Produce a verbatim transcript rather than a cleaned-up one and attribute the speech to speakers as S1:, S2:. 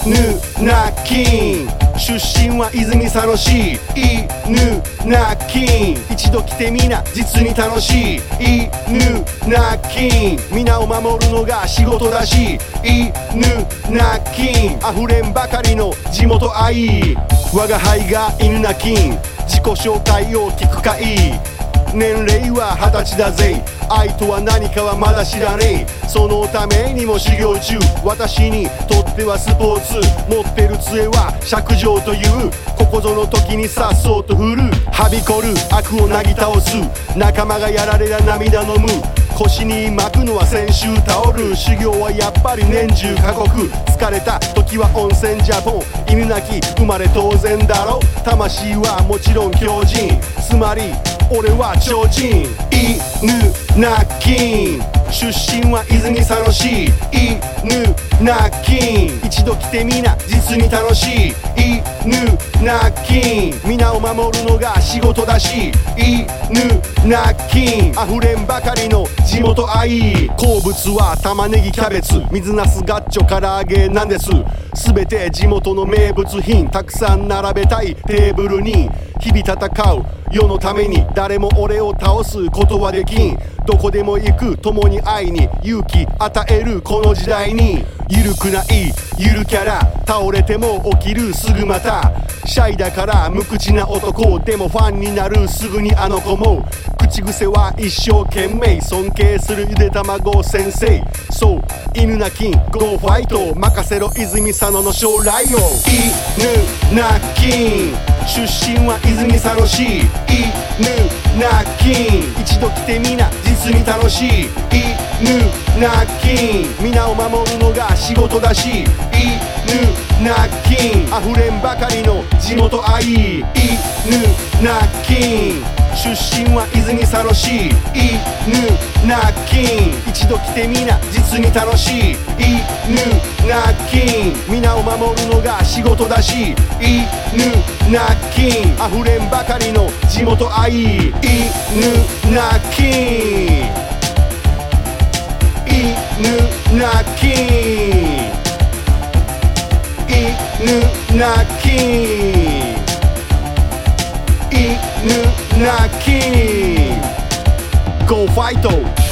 S1: なきん出身は泉佐野市犬なきん一度来てみな実に楽しい犬なきん皆を守るのが仕事だし犬なきん溢れんばかりの地元愛我が輩が犬なきん自己紹介を聞くかい年齢は二十歳だぜ愛とは何かはまだ知らねえそのためにも修行中私にとってはスポーツ持ってる杖は尺状というここぞの時にさっそうと振るはびこる悪をなぎ倒す仲間がやられりゃ涙飲む腰に巻くのは先週タオル修行はやっぱり年中過酷疲れた時は温泉ジャポン犬鳴き生まれ当然だろ魂はもちろん強靭つまり俺は超人犬鳴き出身は泉佐野市犬鳴き一度来てみな実に楽しい犬鳴き皆を守るのが仕事だし犬鳴き溢れんばかりの地元愛好物は玉ねぎキャベツ水なすガッチョ唐揚げなんですすべて地元の名物品たくさん並べたいテーブルに日々戦う世のために誰も俺を倒すことはできんどこでも行く共に愛に勇気与えるこの時代に緩くないゆるキャラ倒れても起きるすぐまたシャイだから無口な男でもファンになるすぐにあの子も口癖は一生懸命尊敬するゆで卵先生そう犬鳴きゴーファイト任せろ泉佐野の将来を犬鳴き出身は泉佐野市犬鳴き一度来てみな実に楽しい犬鳴き皆を守るのが仕事だし犬鳴き溢れんばかりの地元愛犬鳴き出身は泉佐野市犬鳴き一度来てみな実に楽しい犬鳴き皆を守るのが仕事だし犬鳴き溢れんばかりの地元愛犬鳴き犬鳴き犬鳴き犬鳴き Go fight!